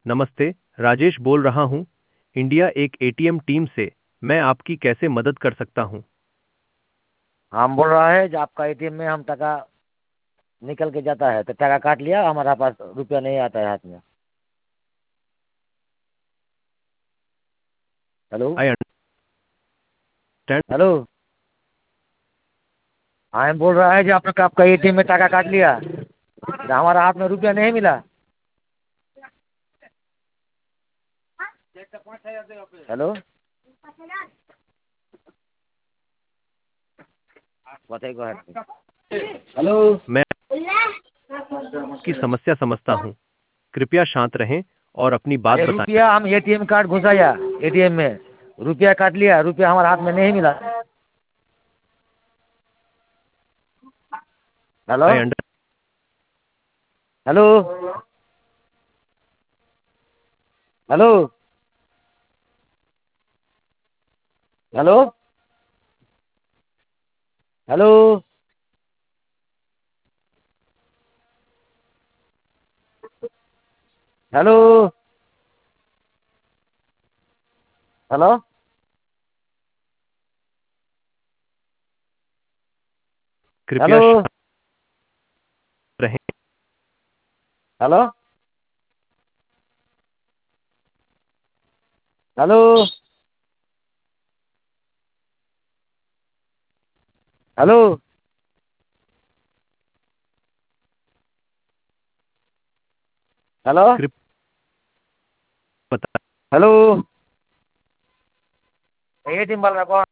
नमस्ते। राजेश बोल रहा हूँ, इंडिया एक एटीएम टीम से। मैं आपकी कैसे मदद कर सकता हूँ? हम बोल रहा है जो आपका एटीएम में हम टका निकल के जाता है तो टका काट लिया, हमारा पास रुपया नहीं आता है हाथ में। हेलो। I understand. हेलो। हाँ, हम बोल रहा है जो आपका एटीएम में टका काट लिया तो हमारा हाथ में रुपया नहीं मिला। हेलो। बताइए। हेलो। मैं आपकी समस्या समझता हूँ। कृपया शांत रहें और अपनी बात अरे बताएं। रुपया हम एटीएम कार्ड घुसाया, एटीएम में रुपया काट लिया, रुपया हमारे हाथ में नहीं मिला। Hello. I under hello. Hello. Hello. Hello. Hello. Hello. कृपया हेलो। शांत रहें। हेलो। हेलो। हेलो। हेलो। कृपया बताएं। हेलो। एटीएम वाला कौन?